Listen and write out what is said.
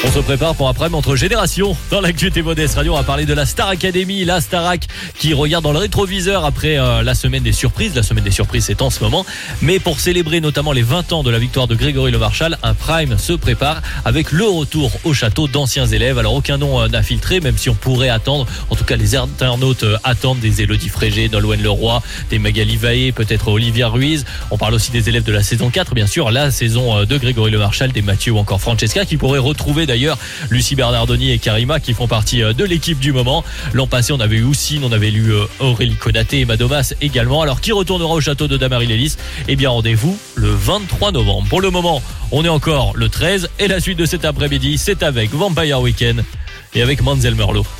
On se prépare pour après entre générations. Dans l'actu Modeste Radio, on va parler de la Star Academy, la Starac qui regarde dans le rétroviseur après la semaine des surprises. La semaine des surprises, c'est en ce moment. Mais pour célébrer notamment les 20 ans de la victoire de Grégory Le Marchal, un prime se prépare avec le retour au château d'anciens élèves. Alors aucun nom n'a filtré, même si on pourrait attendre, en tout cas les internautes attendent des Élodie Frégé, Nolwenn Leroy, des Magali Vaillé, peut-être Olivia Ruiz. On parle aussi des élèves de la saison 4, bien sûr, la saison de Grégory Le Marchal, des Mathieu ou encore Francesca, qui pourraient retrouver d'ailleurs Lucie Bernardoni et Karima qui font partie de l'équipe du moment. L'an passé, on avait eu Houssine, on avait eu Aurélie Konaté et Madomas également. Alors qui retournera au château de Damary-Lélis? Eh bien rendez-vous le 23 novembre. Pour le moment, on est encore le 13 et la suite de cet après-midi, c'est avec Vampire Weekend et avec Manzel Merlot.